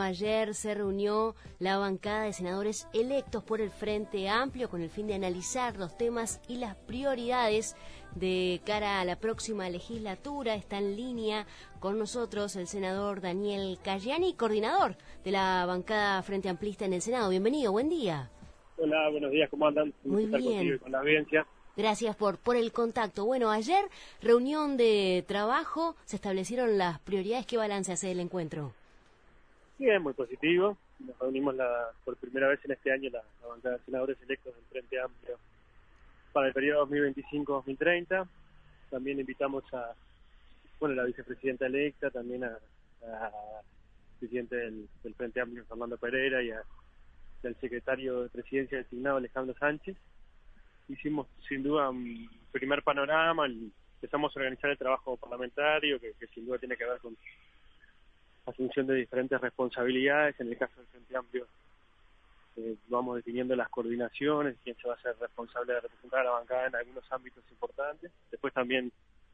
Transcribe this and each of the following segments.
Ayer se reunió la bancada de senadores electos por el Frente Amplio con el fin de analizar los temas y las prioridades de cara a la próxima legislatura. Está en línea con nosotros el senador Daniel Cayani, coordinador de la bancada Frente Amplista en el Senado. Bienvenido, buen día. Hola, buenos días, ¿cómo andan? Muy estar bien. Contigo y con la audiencia. Gracias por el contacto. Bueno, ayer, reunión de trabajo, se establecieron las prioridades. ¿Qué balance hace del encuentro? Bien, muy positivo. Nos reunimos por primera vez en este año la bancada de senadores electos del Frente Amplio para el periodo 2025-2030. También invitamos a la vicepresidenta electa, también a presidente del Frente Amplio, Fernando Pereira, y al secretario de Presidencia designado, Alejandro Sánchez. Hicimos sin duda un primer panorama, empezamos a organizar el trabajo parlamentario, que sin duda tiene que ver con asunción de diferentes responsabilidades. En el caso del Frente Amplio vamos definiendo las coordinaciones, quién se va a ser responsable de representar a la bancada en algunos ámbitos importantes. Después también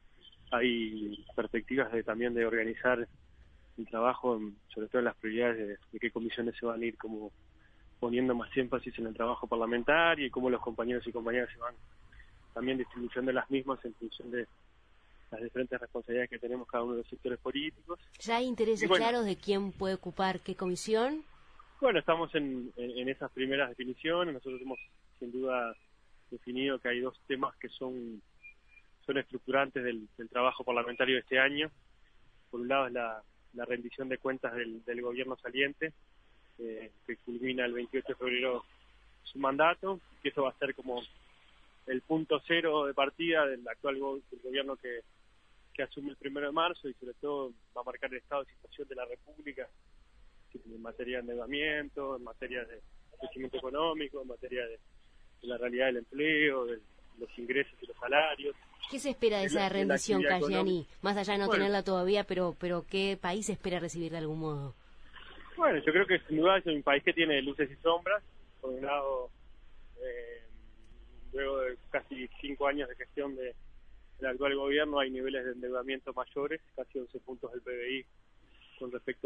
hay perspectivas de organizar el trabajo, sobre todo en las prioridades de qué comisiones se van a ir como poniendo más énfasis en el trabajo parlamentario y cómo los compañeros y compañeras se van también distribuyendo las mismas en función de las diferentes responsabilidades que tenemos cada uno de los sectores políticos. ¿Ya hay intereses claros de quién puede ocupar qué comisión? Bueno, estamos en esas primeras definiciones. Nosotros hemos sin duda definido que hay dos temas que son estructurantes del trabajo parlamentario de este año. Por un lado es la rendición de cuentas del gobierno saliente, que culmina el 28 de febrero su mandato, que eso va a ser como el punto cero de partida del actual gobierno que asume el 1 de marzo, y sobre todo va a marcar el estado de situación de la República en materia de endeudamiento, en materia de crecimiento económico, en materia de la realidad del empleo, de los ingresos y los salarios. ¿Qué se espera de esa rendición, Cayani? Más allá de no tenerla todavía, pero ¿qué país espera recibir de algún modo? Bueno, yo creo que sin duda es un país que tiene luces y sombras. Por un lado, luego de casi 5 años de gestión del actual gobierno, hay niveles de endeudamiento mayores, casi 11 puntos del PBI con respecto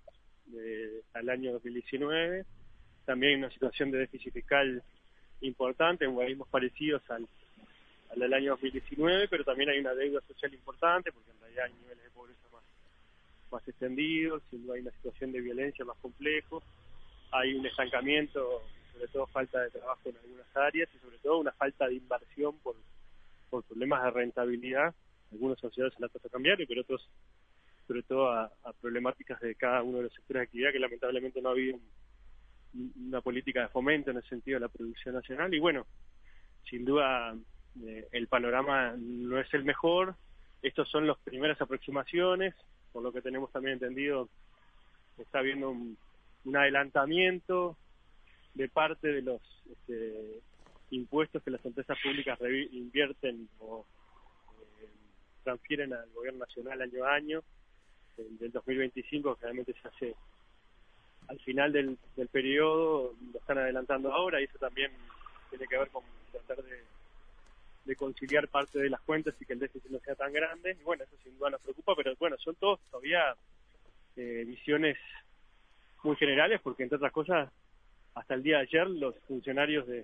al año 2019. También hay una situación de déficit fiscal importante, en organismos parecidos al del año 2019, pero también hay una deuda social importante, porque en realidad hay niveles de pobreza más extendidos, sin duda hay una situación de violencia más complejo, hay un estancamiento, sobre todo falta de trabajo en algunas áreas, y sobre todo una falta de inversión por problemas de rentabilidad, algunos asociados a la tasa cambiaria, pero otros sobre todo a problemáticas de cada uno de los sectores de actividad, que lamentablemente no ha habido una política de fomento en el sentido de la producción nacional. Y bueno, sin duda el panorama no es el mejor. Estos son las primeras aproximaciones. Por lo que tenemos también entendido, está habiendo un adelantamiento de parte de los impuestos que las empresas públicas invierten o transfieren al gobierno nacional año a año. Del 2025, que realmente se hace al final del periodo, lo están adelantando ahora, y eso también tiene que ver con tratar de conciliar parte de las cuentas y que el déficit no sea tan grande. Y bueno, eso sin duda nos preocupa, pero bueno, son todos todavía visiones muy generales, porque entre otras cosas, hasta el día de ayer los funcionarios de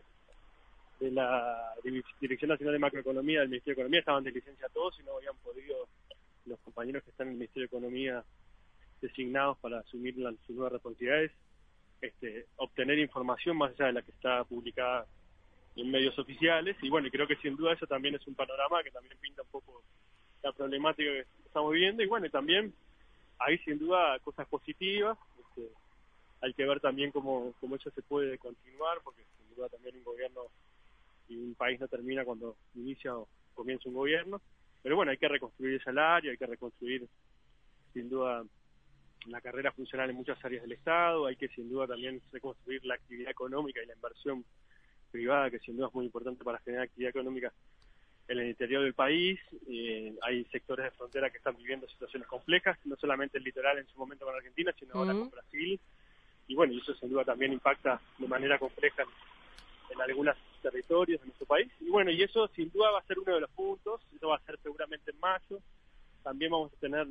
la Dirección Nacional de Macroeconomía del Ministerio de Economía estaban de licencia todos y no habían podido los compañeros que están en el Ministerio de Economía designados para asumir sus nuevas responsabilidades, obtener información más allá de la que está publicada en medios oficiales. Y bueno, y creo que sin duda eso también es un panorama que también pinta un poco la problemática que estamos viviendo. Y bueno, y también hay sin duda cosas positivas. Hay que ver también cómo eso se puede continuar, porque sin duda también un gobierno y un país no termina cuando inicia o comienza un gobierno. Pero bueno, hay que reconstruir el salario, hay que reconstruir sin duda la carrera funcional en muchas áreas del Estado, hay que sin duda también reconstruir la actividad económica y la inversión privada, que sin duda es muy importante para generar actividad económica en el interior del país. Hay sectores de frontera que están viviendo situaciones complejas, no solamente el litoral en su momento con Argentina, sino ahora con Brasil. Y bueno, y eso sin duda también impacta de manera compleja en algunos territorios de nuestro país. Y bueno, y eso sin duda va a ser uno de los puntos. Eso va a ser seguramente en mayo. También vamos a tener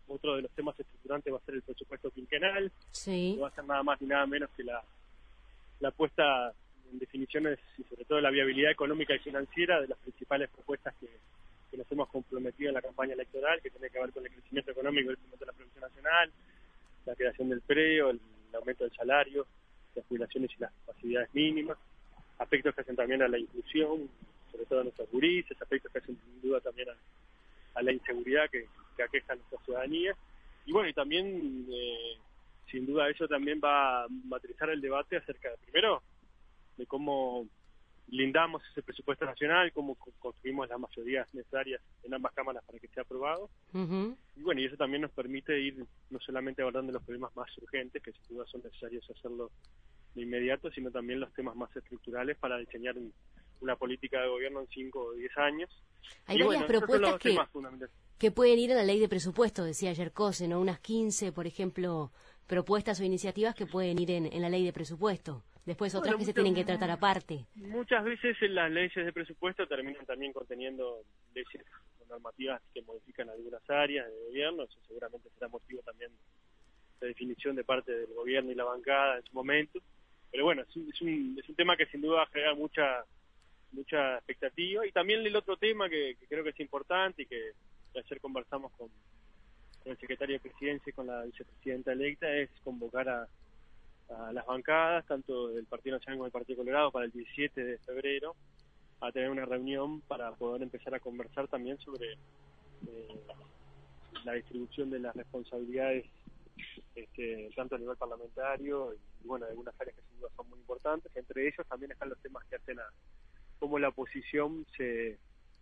otro de los temas estructurantes va a ser el presupuesto quinquenal, Sí. no va a ser nada más ni nada menos que la puesta en definiciones y sobre todo la viabilidad económica y financiera de las principales propuestas que nos hemos comprometido en la campaña electoral, que tiene que ver con el crecimiento económico, el crecimiento de la producción nacional, la creación del PREO, el aumento del salario, las jubilaciones y las facilidades mínimas, aspectos que hacen también a la inclusión, sobre todo a nuestros gurises, aspectos que hacen sin duda también a la inseguridad que aqueja a nuestra ciudadanía. Y bueno, y también, sin duda, eso también va a matrizar el debate acerca, primero, de cómo blindamos ese presupuesto nacional, cómo construimos las mayorías necesarias en ambas cámaras para que sea aprobado. Uh-huh. Y bueno, y eso también nos permite ir no solamente abordando los problemas más urgentes, que sin duda son necesarios hacerlo de inmediato, sino también los temas más estructurales para diseñar una política de gobierno en 5 o 10 años. Hay y varias bueno, esos son propuestas los temas fundamentales. que pueden ir a la ley de presupuesto, decía ayer Cose, ¿no? Unas 15, por ejemplo, propuestas o iniciativas que pueden ir en la ley de presupuesto. Después otras que se tienen que tratar aparte. Muchas veces en las leyes de presupuesto terminan también conteniendo leyes o normativas que modifican algunas áreas de gobierno. Eso seguramente será motivo también de definición de parte del gobierno y la bancada en su momento. Pero bueno, es un tema que sin duda va a generar mucha expectativa. Y también el otro tema que creo que es importante y que ayer conversamos con el secretario de Presidencia y con la vicepresidenta electa es convocar a las bancadas, tanto del Partido Nacional como del Partido Colorado, para el 17 de febrero, a tener una reunión para poder empezar a conversar también sobre la distribución de las responsabilidades, tanto a nivel parlamentario y bueno, algunas áreas que sin duda son muy importantes. Entre ellos también están los temas que hacen a cómo la oposición se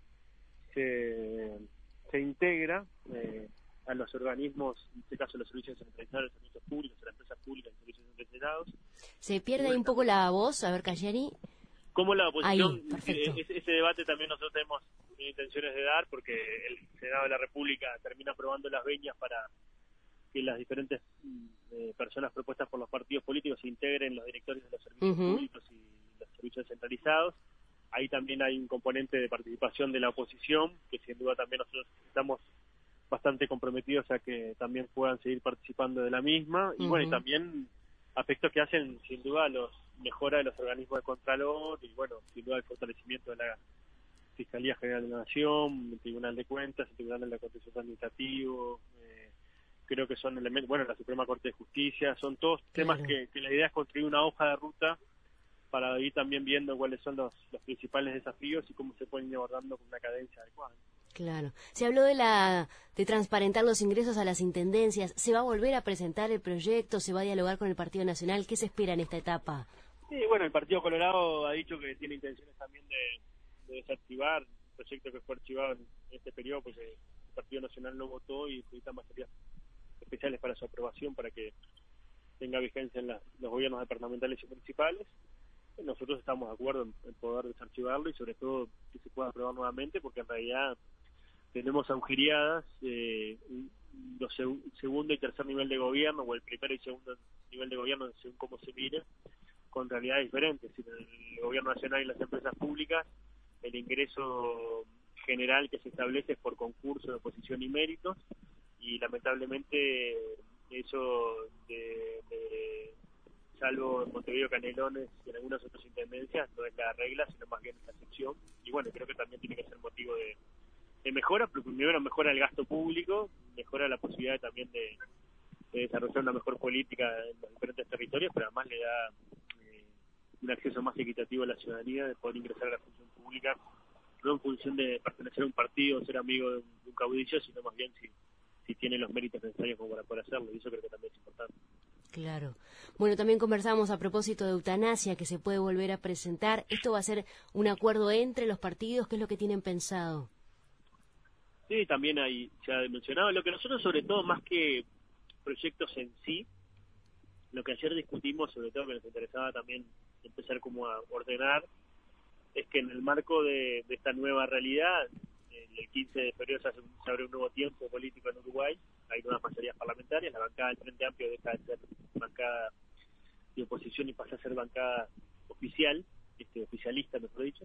integra a los organismos, en este caso los servicios centralizados, los servicios públicos, las empresas públicas, los servicios centralizados. Se pierde ahí un poco la voz, a ver, Cayeri. ¿Cómo la oposición? Ahí, ese debate también nosotros tenemos intenciones de dar, porque el Senado de la República termina aprobando las venias para que las diferentes personas propuestas por los partidos políticos se integren los directorios de los servicios públicos y los servicios centralizados. Ahí también hay un componente de participación de la oposición, que sin duda también nosotros estamos bastante comprometidos a que también puedan seguir participando de la misma. Y bueno, y también aspectos que hacen sin duda mejora de los organismos de contralor y bueno, sin duda el fortalecimiento de la Fiscalía General de la Nación, el Tribunal de Cuentas, el Tribunal de Contencioso Administrativo, creo que son elementos, bueno, la Suprema Corte de Justicia, son todos temas que la idea es construir una hoja de ruta para ir también viendo cuáles son los principales desafíos y cómo se pueden ir abordando con una cadencia adecuada. Claro. Se habló de transparentar los ingresos a las intendencias. ¿Se va a volver a presentar el proyecto? ¿Se va a dialogar con el Partido Nacional? ¿Qué se espera en esta etapa? Sí, bueno, el Partido Colorado ha dicho que tiene intenciones también de desactivar el proyecto que fue archivado en este periodo, porque el Partido Nacional no votó y necesita mayorías especiales para su aprobación para que tenga vigencia en los gobiernos departamentales y municipales. Nosotros estamos de acuerdo en poder desarchivarlo y sobre todo que se pueda aprobar nuevamente, porque en realidad tenemos agujereadas los segundo y tercer nivel de gobierno, o el primero y segundo nivel de gobierno, según cómo se mire, con realidades diferentes. En el gobierno nacional y las empresas públicas, el ingreso general que se establece es por concurso de oposición y méritos, y lamentablemente eso salvo en Montevideo, Canelones y en algunas otras intendencias, no es la regla, sino más bien la excepción. Y bueno, creo que también tiene que ser motivo de mejora, pero primero mejora el gasto público, mejora la posibilidad también de desarrollar una mejor política en los diferentes territorios, pero además le da un acceso más equitativo a la ciudadanía, de poder ingresar a la función pública, no en función de pertenecer a un partido o ser amigo de un caudillo, sino más bien si tiene los méritos necesarios como para poder hacerlo, y eso creo que también es importante. Claro. Bueno, también conversamos a propósito de eutanasia, que se puede volver a presentar. ¿Esto va a ser un acuerdo entre los partidos? ¿Qué es lo que tienen pensado? Sí, también se ha mencionado. Lo que nosotros, sobre todo, más que proyectos en sí, lo que ayer discutimos, sobre todo que nos interesaba también empezar como a ordenar, es que en el marco de esta nueva realidad, el 15 de febrero se abre un nuevo tiempo político en Uruguay, hay nuevas mayorías parlamentarias, la bancada del Frente Amplio deja de ser bancada de oposición y pasa a ser bancada oficial, oficialista mejor dicho.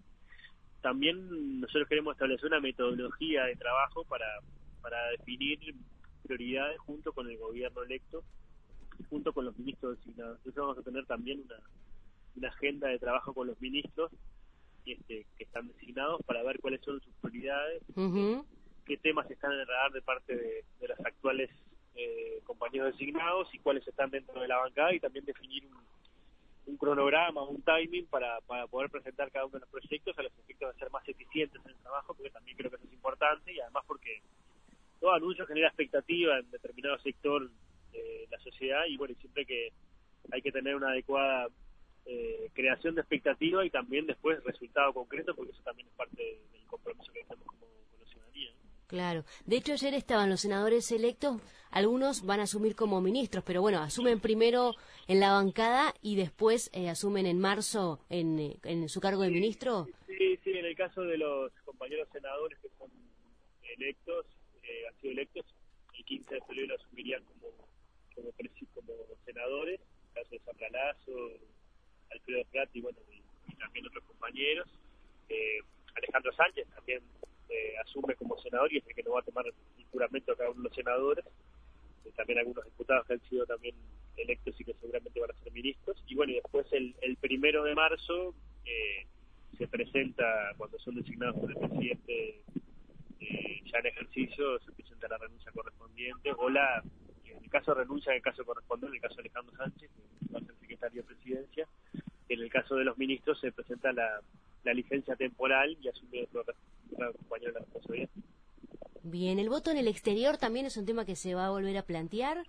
También nosotros queremos establecer una metodología de trabajo para definir prioridades junto con el gobierno electo, junto con los ministros designados. Entonces vamos a tener también una agenda de trabajo con los ministros que están designados para ver cuáles son sus prioridades, qué temas están en el radar de parte de los actuales compañeros designados y cuáles están dentro de la bancada, y también definir un cronograma, un timing para poder presentar cada uno de los proyectos a los efectos de ser más eficientes en el trabajo, porque también creo que eso es importante, y además porque todo anuncio genera expectativa en determinado sector de la sociedad, y bueno, siempre que hay que tener una adecuada creación de expectativa y también después resultado concreto, porque eso también es parte del compromiso que tenemos con la ciudadanía, ¿no? Claro. De hecho, ayer estaban los senadores electos, algunos van a asumir como ministros, pero bueno, asumen primero en la bancada y después asumen en marzo en su cargo de ministro. Sí, en el caso de los compañeros senadores que son electos, han sido electos, el 15 de febrero asumirían como senadores, en el caso de Sandra Lasso, Alfredo Frati, bueno, y también otros compañeros. Alejandro Sánchez también asume como senador y es el que nos va a tomar el juramento a cada uno de los senadores. También algunos diputados que han sido también electos y que seguramente van a ser ministros. Y bueno, y después el 1 de marzo se presenta, cuando son designados por el presidente ya en ejercicio, se presenta la renuncia correspondiente o en el caso de renuncia, en el caso correspondiente, en el caso de Alejandro Sánchez, que va a ser secretario de Presidencia. En el caso de los ministros se presenta la licencia temporal y asume otro compañero de la responsabilidad. Bien, ¿el voto en el exterior también es un tema que se va a volver a plantear?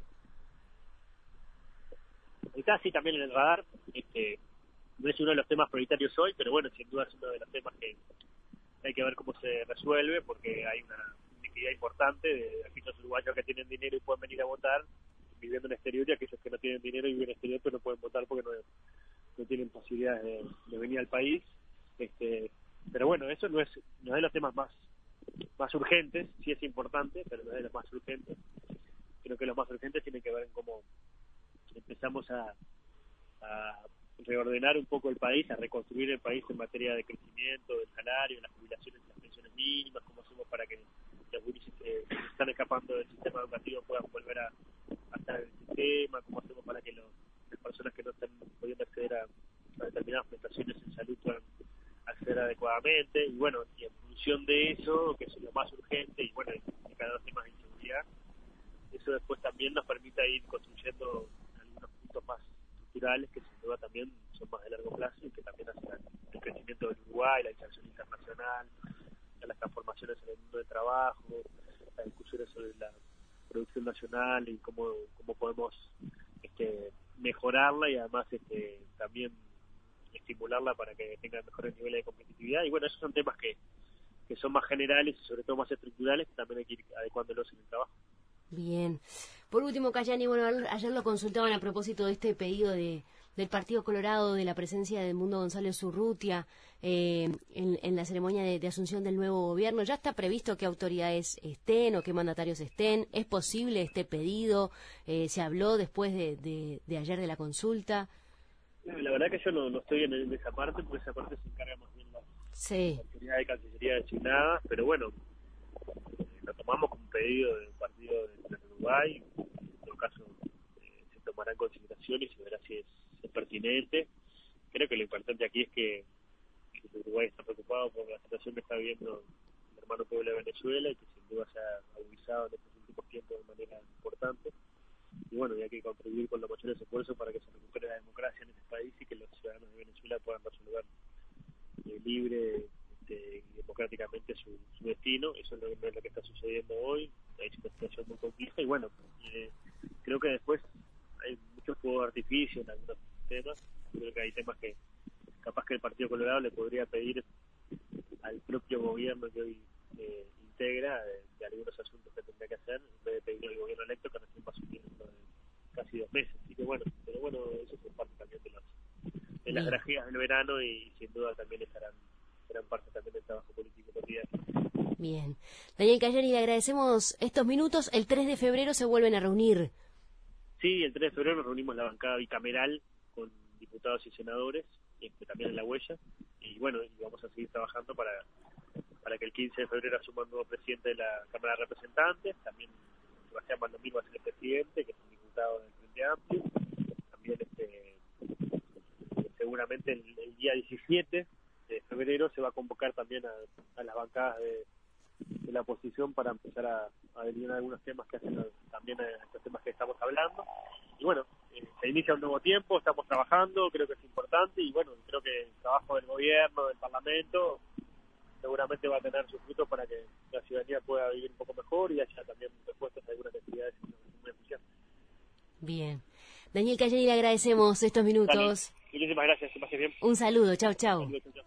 Está así también en el radar. No es uno de los temas prioritarios hoy, pero bueno, sin duda es uno de los temas que hay que ver cómo se resuelve, porque hay una inequidad importante de aquellos uruguayos que tienen dinero y pueden venir a votar viviendo en el exterior, y aquellos que no tienen dinero y viven en el exterior pero no pueden votar porque no tienen posibilidades de venir al país. Pero bueno, eso no es de los temas más urgentes, sí es importante, pero no es de los más urgentes. Creo que los más urgentes tienen que ver en cómo empezamos a reordenar un poco el país, a reconstruir el país en materia de crecimiento, del salario, las jubilaciones y las pensiones mínimas, cómo hacemos para que los gurises que están escapando del sistema educativo puedan volver a estar en el sistema, cómo hacemos para que las personas que no están pudiendo acceder a determinadas prestaciones en salud puedan acceder adecuadamente, y bueno, y en función de eso, que es lo más urgente, y bueno, y cada vez temas de inseguridad, eso después también nos permite ir construyendo algunos puntos más estructurales que sin duda también son más de largo plazo y que también hacen el crecimiento del Uruguay, la inserción internacional, las transformaciones en el mundo del trabajo, las discusiones sobre la producción nacional y cómo podemos mejorarla y además también estimularla para que tenga mejores niveles de competitividad. Y bueno, esos son temas que son más generales y sobre todo más estructurales, que también hay que ir adecuándolos en el trabajo. Bien. Por último, Cayani, bueno, ayer lo consultaban a propósito de este pedido del Partido Colorado, de la presencia de Mundo González Urrutia en la ceremonia de asunción del nuevo gobierno. ¿Ya está previsto qué autoridades estén o qué mandatarios estén? ¿Es posible este pedido? ¿Se habló después de ayer de la consulta? La verdad que yo no estoy en esa parte, porque esa parte se encarga más bien las autoridades de Cancillería designadas, pero bueno, lo tomamos como pedido de un partido de Uruguay. En todo caso se tomará en consideración y se verá si es pertinente. Creo que lo importante aquí es que el Uruguay está preocupado por la situación que está viviendo el hermano pueblo de Venezuela, y que sin duda se ha agudizado en estos últimos tiempos de manera importante. Y bueno, y hay que contribuir con los mayores esfuerzos para que se recupere la democracia en este país y que los ciudadanos de Venezuela puedan resolver libre y democráticamente su destino. Eso no es lo que está sucediendo hoy. Hay una situación muy compleja y bueno, creo que después hay muchos fuegos de artificio en algunos temas. Creo que hay temas que capaz que el Partido Colorado le podría pedir al propio gobierno que hoy integra de algunos asuntos que tendría que hacer, en vez de pedirle al gobierno electo, que recién va a asumir dentro de casi 2 meses. Así que bueno, eso es parte también de las grajeas del verano, y sin duda también serán parte también del trabajo político cotidiano. Bien. Daniel Cayani, le agradecemos estos minutos. El 3 de febrero se vuelven a reunir. Sí, el 3 de febrero nos reunimos la bancada bicameral con diputados y senadores, también en La Huella, y bueno, y vamos a seguir trabajando para que el 15 de febrero asuma un nuevo presidente de la Cámara de Representantes. También Sebastián Valdomir va a ser el presidente, que es un diputado del Frente Amplio. También seguramente el día 17 de febrero se va a convocar también a las bancadas de la oposición para empezar a delinear algunos temas que hacen también a estos temas que estamos hablando. Y bueno, se inicia un nuevo tiempo, estamos trabajando, creo que es importante, y bueno, creo que el trabajo del gobierno, del Parlamento, seguramente va a tener sus frutos para que la ciudadanía pueda vivir un poco mejor y haya también respuestas a algunas necesidades muy especiales. Bien. Daniel Cayeni, le agradecemos estos minutos. Dale. Muchísimas gracias, que pases bien. Un saludo, chau, chau. Saludos, chau.